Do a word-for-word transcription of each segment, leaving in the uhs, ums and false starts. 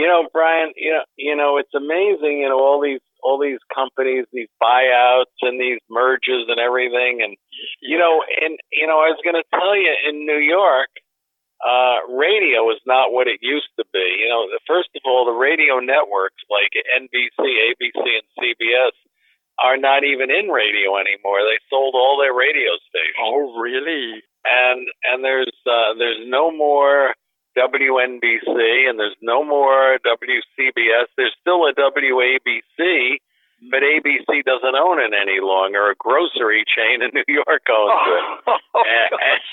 You know, Brian, you know, you know, it's amazing, you know, all these all these companies, these buyouts and these mergers and everything. And, you know, and, you know, I was going to tell you, in New York, uh, radio is not what it used to be. You know, first of all, the radio networks like N B C, A B C, and C B S are not even in radio anymore. They sold all their radio stations. Oh, really? And and there's uh, there's no more W N B C, and there's no more W C B S. There's still a W A B C, but A B C doesn't own it any longer. A grocery chain in New York owns it. Oh, and,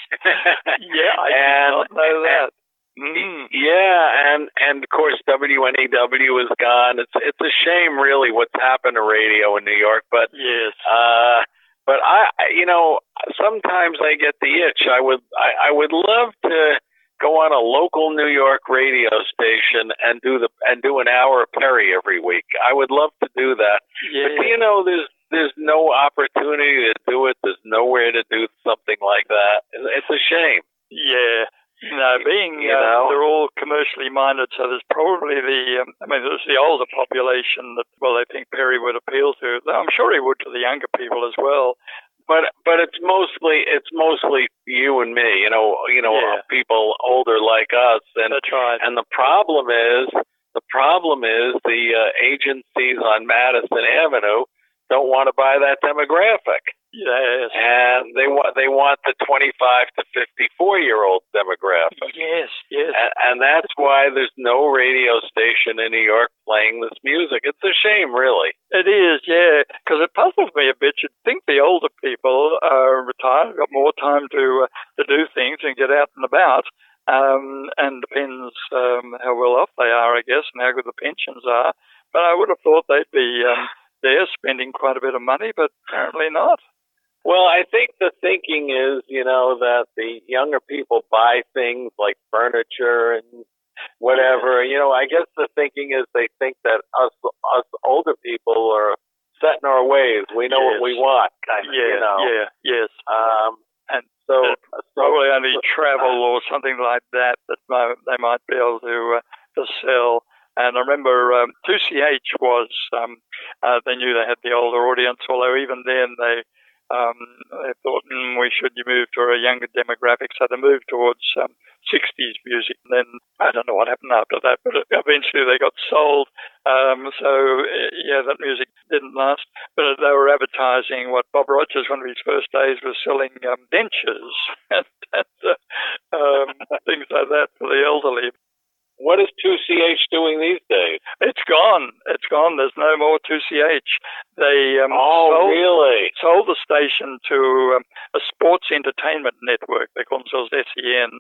and, yeah, I and, did not know that. Mm. Yeah, and and of course W N E W is gone. It's it's a shame, really, what's happened to radio in New York. But yes, uh, but I, you know, sometimes I get the itch. I would I, I would love to go on a local New York radio station and do the and do an hour of Perry every week. I would love to do that. Yeah. But you know, there's there's no opportunity to do it. There's nowhere to do something like that. It's a shame. Yeah. No, being, you uh, know? they're all commercially minded, so there's probably the, um, I mean, there's the older population that, well, they think Perry would appeal to. I'm sure he would to the younger people as well. But but it's mostly it's mostly you and me, you know, you know, Yeah. people older like us. And That's right. and the problem is the problem is the uh, agencies on Madison Avenue don't want to buy that demographic. Yes. And they want they want the twenty-five to fifty-four year old demographic. Yes, yes. And, and that's why there's no radio station in New York playing this music. It's a shame, really. It is, yeah, because it puzzles me a bit. You'd think the older people are retired, got more time to uh, to do things and get out and about, um, and depends um, how well off they are, I guess, and how good the pensions are. But I would have thought they'd be um, there spending quite a bit of money, but apparently not. Well, I think the thinking is, you know, that the younger people buy things like furniture and whatever. You know, I guess the thinking is they think that us us older people are set in our ways. We know yes. what we want, kind of, yeah, you know. Yeah, yes. Um, and so, uh, so probably only so, travel uh, or something like that that might, they might be able to uh, to sell. And I remember um, two C H was, um, uh, they knew they had the older audience, although even then they Um, they thought mm, we should move to a younger demographic, so they moved towards um, sixties music. And then I don't know what happened after that, but eventually they got sold. Um, so yeah, that music didn't last. But they were advertising what Bob Rogers, one of his first days, was selling um, dentures and, and uh, um, things like that for the elderly. What is two C H doing these days? It's gone. It's gone. There's no more two C H. They um, oh, sold, really? sold the station to um, a sports entertainment network. They call themselves S E N.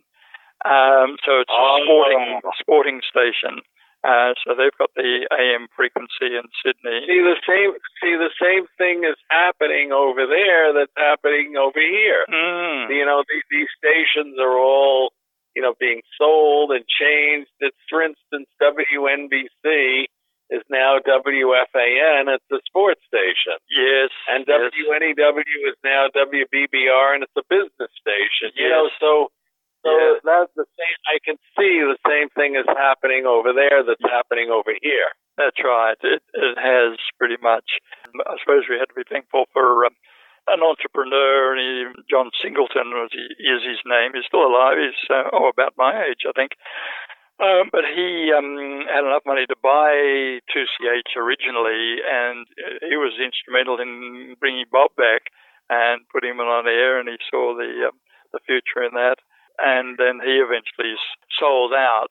Um, so it's a oh. sporting sporting station. Uh, so they've got the A M frequency in Sydney. See the same. See the same thing is happening over there that's happening over here. Mm. You know, these, these stations are all, you know, being sold and changed. It's, for instance, W N B C is now W F A N. It's a sports station. Yes. And yes. W N E W is now W B B R, and it's a business station. Yes. You know, so so yeah. that's the same. I can see the same thing is happening over there that's happening over here. That's right. It, it has pretty much. I suppose we had to be thankful for Um, an entrepreneur, he, John Singleton was he, is his name. He's still alive. He's uh, oh about my age, I think. Um, but he um, had enough money to buy two C H originally, and he was instrumental in bringing Bob back and putting him on air. And he saw the um, the future in that. And then he eventually sold out.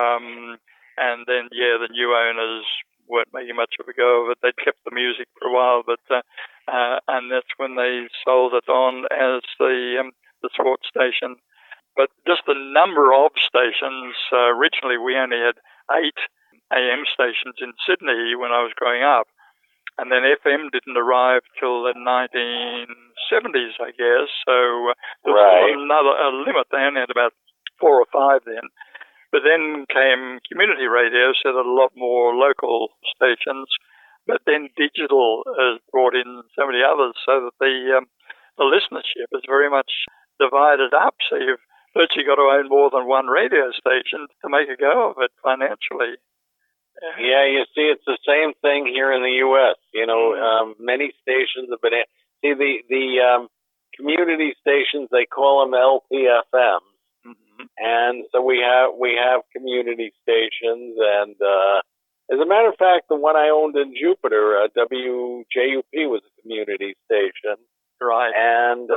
Um, and then yeah, the new owners weren't making much of a go of it. They'd kept the music for a while, but uh, uh, and that's when they sold it on as the um, the sports station. But just the number of stations, uh, originally we only had eight A M stations in Sydney when I was growing up, and then F M didn't arrive till the nineteen seventies, I guess. So uh, there was right. another a limit. They only had about four or five then. But then came community radio, so there were a lot more local stations. But then digital has brought in so many others, so that the um, the listenership is very much divided up. So you've virtually got to own more than one radio station to make a go of it financially. Yeah, you see, it's the same thing here in the U S. You know, um, many stations have been. See, the the um, community stations, they call them L P F Ms, mm-hmm. and so we have we have community stations. And uh, as a matter of fact, the one I owned in Jupiter, uh, W J U P, was a community station. Right. And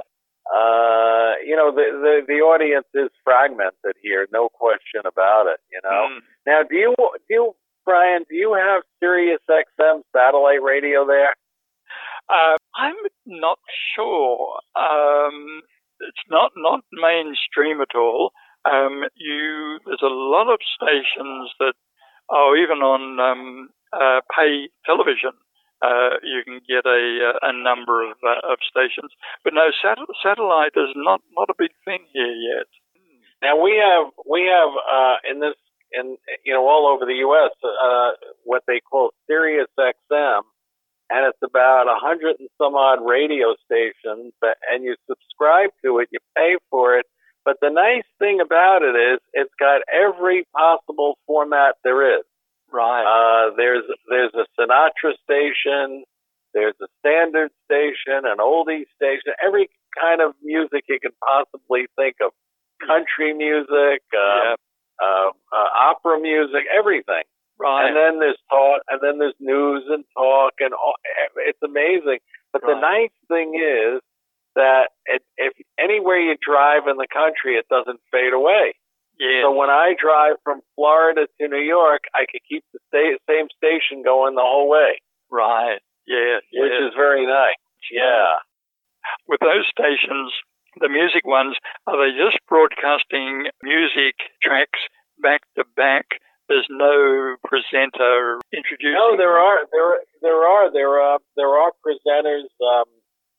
uh, you know, the, the the audience is fragmented here, no question about it. You know. Mm. Now, do you do you Brian? Do you have Sirius X M satellite radio there? Uh, I'm not sure. Um, it's not, not mainstream at all. Um, you there's a lot of stations that are even on um, uh, pay television. Uh, you can get a a number of uh, of stations, but no sat- satellite is not, not a big thing here yet. Now we have we have uh, in this in you know all over the U S uh, what they call Sirius X M. And it's about a hundred and some odd radio stations, and you subscribe to it, you pay for it. But the nice thing about it is it's got every possible format there is. Right. Uh, there's there's a Sinatra station, there's a standard station, an oldie station, every kind of music you can possibly think of. Country music, uh, yep. uh, uh, opera music, everything. Right. And then there's talk, and then there's news and talk, and all, it's amazing. But right. the nice thing is that it, if anywhere you drive in the country, it doesn't fade away. Yeah. So when I drive from Florida to New York, I could keep the sta- same station going the whole way. Right. Yeah. Which yeah. is very nice. Yeah. With those stations, the music ones, are they just broadcasting music tracks back to back? There's no presenter introducing. No, there are there there are there are there are presenters um,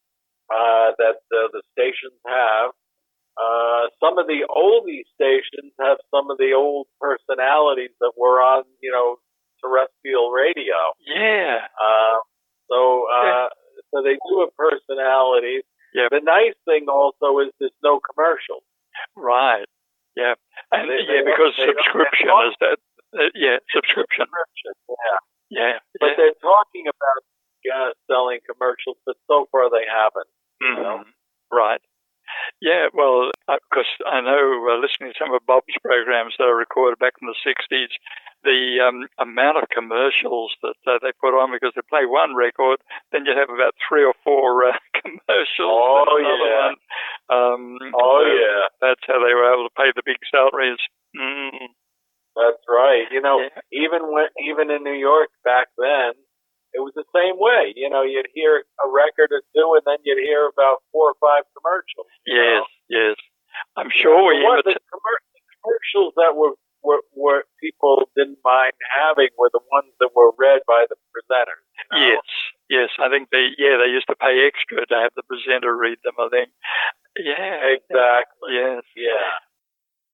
uh, that uh, the stations have. Uh, some of the oldie stations have some of the old personalities that were on, you know, terrestrial radio. Yeah. Uh, so uh, yeah. so they do have personalities. Yeah. The nice thing also is there's no commercials. Right. Yeah. And they, yeah, they because subscription is that. Uh, yeah, subscription. Yeah. Yeah. But yeah. they're talking about uh, selling commercials, but so far they haven't. Mm-hmm. You know? Right. Yeah, well, because uh, I know uh, listening to some of Bob's programs that are recorded back in the sixties, the um, amount of commercials that uh, they put on, because they play one record, then you have about three or four uh, commercials. Oh, yeah. One. Um, oh, so yeah. That's how they were able to pay the big salaries. Mm. That's right. You know, yeah. even when, even in New York back then, it was the same way. You know, you'd hear a record or two, and then you'd hear about four or five commercials. Yes, know? yes. I'm sure you know, we the, the commercials that were, were were people didn't mind having were the ones that were read by the presenters. You know? Yes, yes. I think they yeah they used to pay extra to have the presenter read them. I think. Yeah. Exactly. Yes. Yeah.